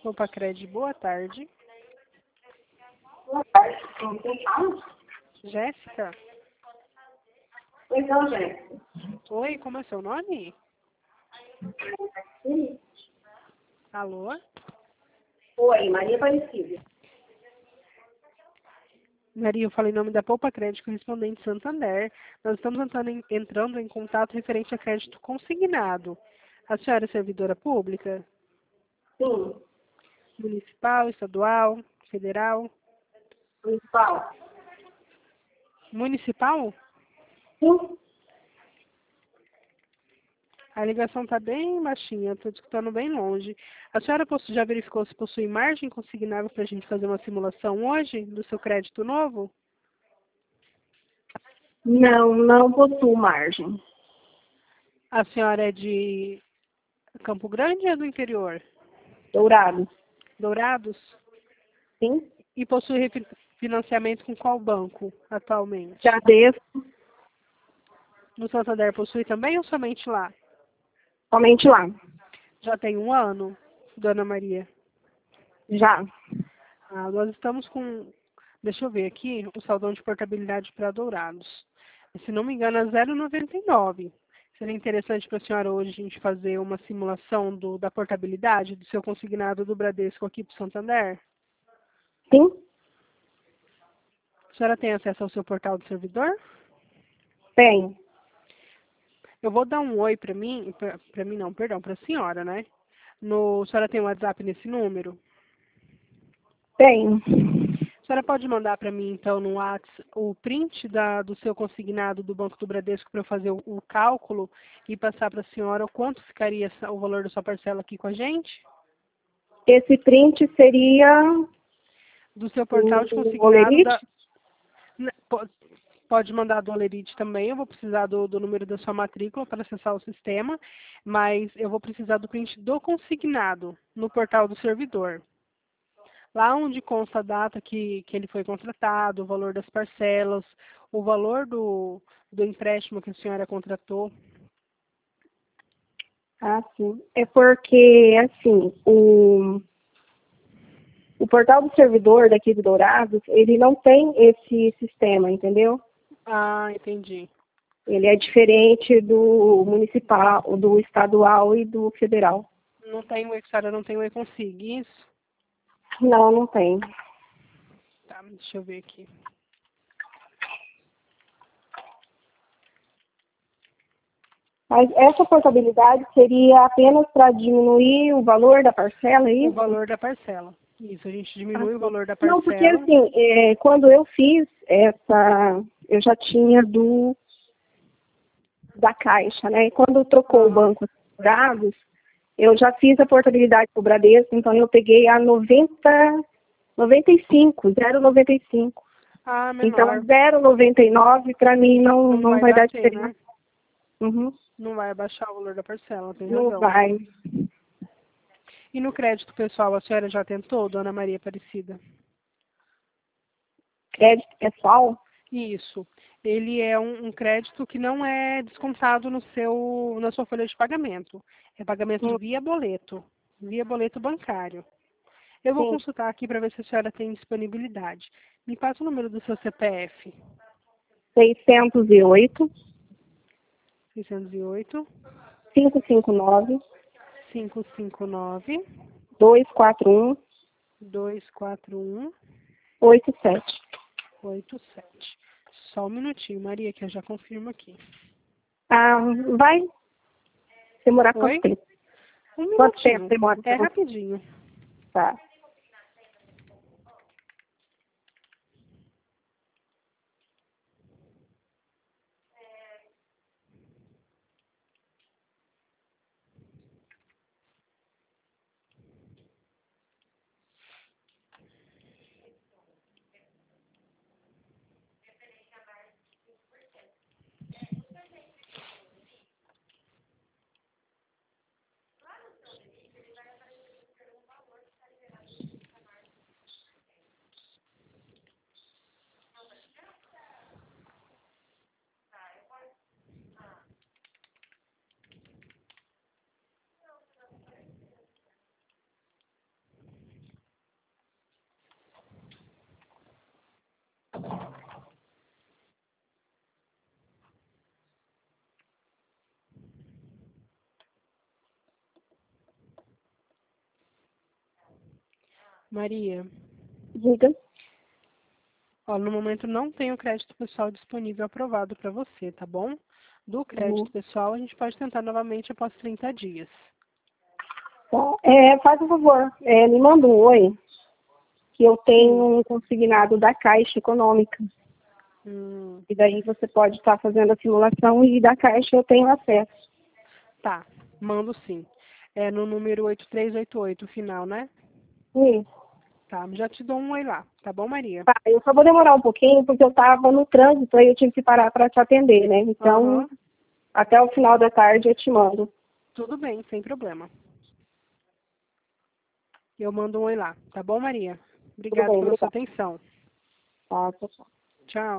Opa, Cred, boa tarde. Boa tarde. Quem fala? Jéssica? Pois não, Jéssica. Oi, como é seu nome? Sim. Alô? Oi, Maria Aparecida. Maria, eu falei em nome da Poupa Crédito Correspondente Santander. Nós estamos entrando em contato referente a crédito consignado. A senhora é servidora pública? Sim. Municipal, estadual, federal? Municipal. Municipal? Sim. A ligação está bem baixinha, estou escutando bem longe. A senhora já verificou se possui margem consignável para a gente fazer uma simulação hoje do seu crédito novo? Não possuo margem. A senhora é de Campo Grande ou é do interior? Dourado. Dourados? Sim. E possui financiamento com qual banco atualmente? Já devo. No Santander possui também ou somente lá? Somente lá. Já tem um ano, Dona Maria? Já. Nós estamos com, deixa eu ver aqui, o saldão de portabilidade para Dourados. Se não me engano, é 0,99. Seria interessante para a senhora hoje a gente fazer uma simulação da portabilidade do seu consignado do Bradesco aqui para o Santander? Sim. A senhora tem acesso ao seu portal do servidor? Tem. Eu vou dar um oi para mim, para mim não, perdão, para a senhora, né? A senhora tem um WhatsApp nesse número? Tem. A senhora pode mandar para mim, então, no WhatsApp, o print do seu consignado do Banco do Bradesco para eu fazer o cálculo e passar para a senhora o quanto ficaria o valor da sua parcela aqui com a gente? Esse print seria Do seu portal de o consignado Olerite? Pode mandar do Olerite também, eu vou precisar do número da sua matrícula para acessar o sistema, mas eu vou precisar do print do consignado no portal do servidor. Lá onde consta a data que ele foi contratado, o valor das parcelas, o valor do empréstimo que a senhora contratou. Ah, sim. É porque, assim, o portal do servidor daqui do Dourados, ele não tem esse sistema, entendeu? Ah, entendi. Ele é diferente do municipal, do estadual e do federal. Não tem a senhora não tem o e-consig, isso? Não tem. Tá, deixa eu ver aqui. Mas essa portabilidade seria apenas para diminuir o valor da parcela, é O isso? valor da parcela. Isso, a gente diminui o Assim. valor da Não, porque parcela. assim, quando eu fiz eu já tinha da Caixa, né? E quando trocou o banco de dados, eu já fiz a portabilidade para o Bradesco, então eu peguei a 95, 0,95. Ah, Então, menor. 0,99 para mim não Não vai vai dar bater, diferença. né? Uhum. Não vai abaixar o valor da parcela, tem Não razão. vai. E no crédito pessoal, a senhora já tentou, Dona Maria Aparecida? Crédito pessoal? Isso. Ele é um crédito que não é descontado na sua folha de pagamento. É pagamento Hum, via boleto bancário. Eu vou Sim. consultar aqui para ver se a senhora tem disponibilidade. Me passa o número do seu CPF. 608 608 559 559 241 241 87. 87. Só um minutinho, Maria, que eu já confirmo aqui. Ah, vai demorar quanto Oi? tempo? Um Quanto tempo minutinho. demora É para você? rapidinho. Tá. Maria, Diga. ó, no momento não tem o crédito pessoal disponível aprovado para você, tá bom? Do crédito pessoal, a gente pode tentar novamente após 30 dias. Tá. Faz um favor, me manda um oi, que eu tenho um consignado da Caixa Econômica. E daí você pode estar fazendo a simulação e da Caixa eu tenho acesso. Tá, mando sim. É no número 8388 final, né? Isso. Tá, já te dou um oi lá, tá bom, Maria? Tá, eu só vou demorar um pouquinho porque eu estava no trânsito aí eu tive que parar para te atender, né? Então, Aham, até o final da tarde eu te mando. tudo bem, sem problema. Eu mando um oi lá, tá bom, Maria? Tudo Obrigada bem, pela sua obrigada. atenção. Tá, tchau, tchau. Tchau.